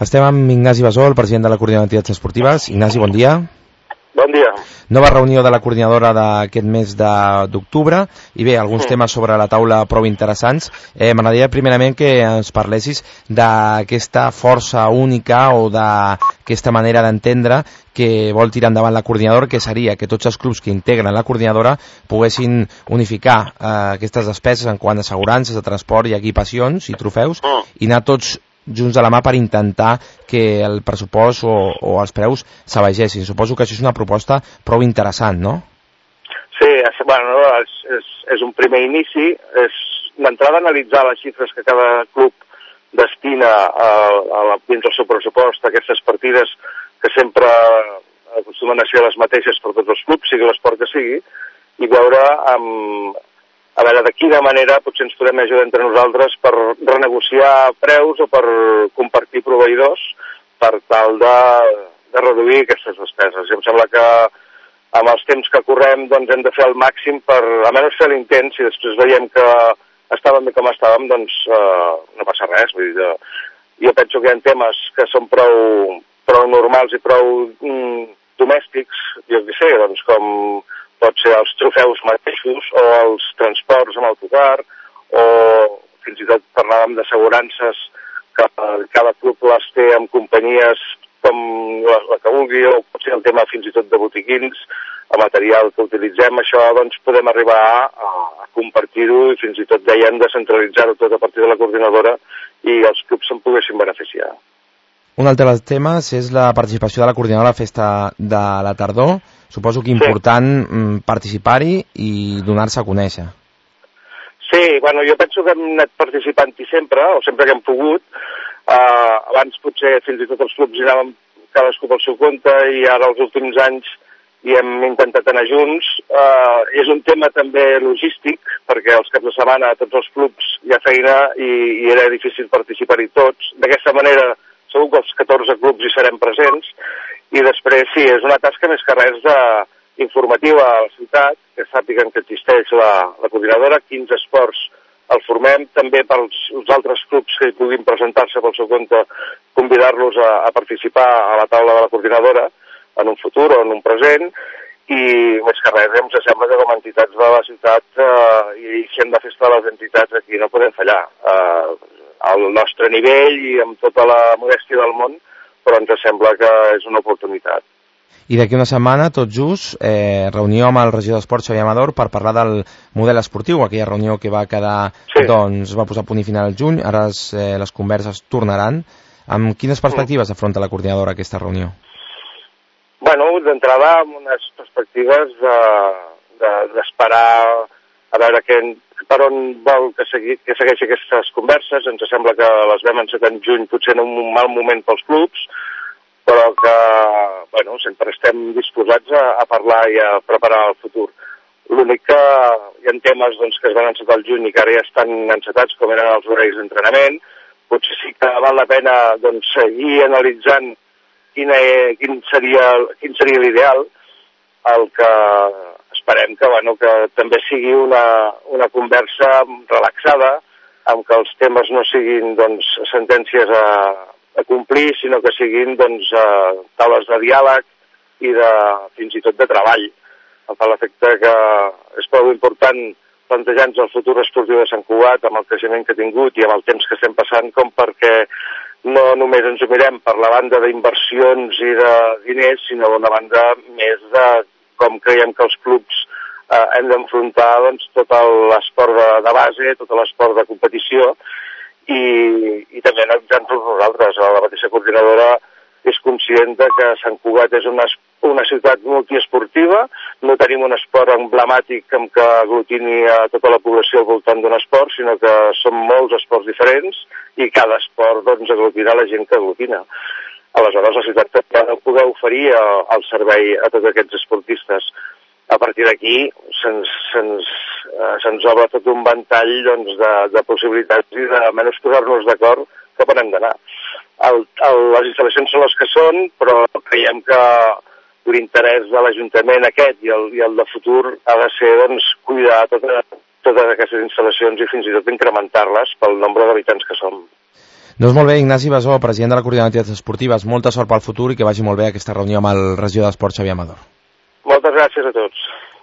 Estem amb Ignasi Basó, el president de la Coordinadora d'Entitats Esportives. Ignasi, bon dia. Bon dia. Nova reunió de la coordinadora d'aquest mes d'octubre i bé, alguns temes sobre la taula prou interessants. M'agradaria primerament que ens parlessis d'aquesta força única o d'aquesta manera d'entendre que vol tirar endavant la coordinadora, que seria que tots els clubs que integren la coordinadora poguessin unificar aquestes despeses en quant a assegurances, de transport i equipacions i trofeus i anar tots junts de la mà per intentar que el pressupost o els preus s'abaixessin. Suposo que això és una proposta prou interessant, no? Sí, bueno, és un primer inici. És l'entrada a analitzar les xifres que cada club destina dins del seu pressupost, aquestes partides que sempre acostumen a ser les mateixes per tots els clubs, sigui l'esport que sigui, i veure a veure de quina manera potser ens podem ajudar entre nosaltres per renegociar preus o per compartir proveïdors per tal de reduir aquestes despeses. I em sembla que amb els temps que correm doncs hem de fer el màxim per almenys fer l'intent. Si després veiem que estàvem bé com estàvem, doncs no passa res. Vull dir, jo penso que hi ha temes que són prou normals i prou domèstics, jo què sé, doncs com pot ser els trofeus mateixos o els transports amb autocar o fins i tot parlàvem d'assegurances que cada club les té amb companyies com la que vulgui o pot ser el tema fins i tot de botiquins, el material que utilitzem, això doncs podem arribar a compartir-ho i fins i tot dèiem descentralitzar-ho tot a partir de la coordinadora i els clubs se'n poguessin beneficiar. Un altre dels temes és la participació de la coordinadora a la festa de la tardor. Suposo que important participar-hi i donar-se a conèixer. Sí, bueno, jo penso que hem anat participant-hi sempre, o sempre que hem pogut. Abans potser fins i tot els clubs hi anàvem cadascú pel seu compte i ara els últims anys hi hem intentat anar junts. És un tema també logístic, perquè els caps de setmana a tots els clubs hi ha feina i era difícil participar-hi tots. D'aquesta manera segur que els 14 clubs hi serem presents. I després, sí, és una tasca més que res informativa a la ciutat, que sàpiguen que existeix la coordinadora, quins esports el formem, també pels altres clubs que hi puguin presentar-se pel seu compte, convidar-los a participar a la taula de la coordinadora en un futur o en un present, i més que res, em sembla que com a entitats de la ciutat i si hem de festa de les entitats aquí no podem fallar. Al nostre nivell i amb tota la modèstia del món, però ens sembla que és una oportunitat. I d'aquí una setmana, tot just, reunió amb el regidor d'Esports, Xavier Amador, per parlar del model esportiu, aquella reunió que va quedar, doncs, va posar punt i final al juny, ara les converses tornaran. Amb quines perspectives afronta la coordinadora aquesta reunió? Bueno, d'entrada amb unes perspectives d'esperar a veure per on vol que segueixi aquestes converses. Ens sembla que les vam encetar en juny, potser en un mal moment pels clubs, però que, bueno, sempre estem disposats a parlar i a preparar el futur. L'únic que hi ha temes doncs, que es van encetar al juny i que ara ja estan encetats, com eren els horaris d'entrenament. Potser sí que val la pena doncs, seguir analitzant quin seria l'ideal. El que esperem que, bueno, que també sigui una conversa relaxada, amb que els temes no siguin doncs, sentències a complir, sinó que siguin doncs, taules de diàleg i fins i tot de treball. Em fa l'efecte que és prou important plantejar-nos el futur esportiu de Sant Cugat amb el creixement que ha tingut i amb el temps que estem passant, com perquè no només ens ho mirem per la banda d'inversions i de diners, sinó d'una banda més de com creiem que els clubs hem d'enfrontar doncs, tot l'esport de base, tot l'esport de competició i també analitzant-nos nosaltres. La mateixa coordinadora és conscient que Sant Cugat és una ciutat multiesportiva, no tenim un esport emblemàtic amb què aglutini a tota la població al voltant d'un esport, sinó que són molts esports diferents i cada esport doncs, aglutina la gent que aglutina. Aleshores, la ciutat ha de poder oferir el servei a tots aquests esportistes. A partir d'aquí se'ns obre tot un ventall doncs, de possibilitats i de almenys posar-nos d'acord cap on hem d'anar. Les instal·lacions són les que són, però creiem que l'interès de l'Ajuntament aquest i el de futur ha de ser doncs, cuidar totes aquestes instal·lacions i fins i tot incrementar-les pel nombre d'habitants que som. Doncs molt bé, Ignasi Basó, president de la Coordinadora d'Entitats Esportives, molta sort pel futur i que vagi molt bé aquesta reunió amb el regidor d'Esports, Xavier Amador. Moltes gràcies a tots.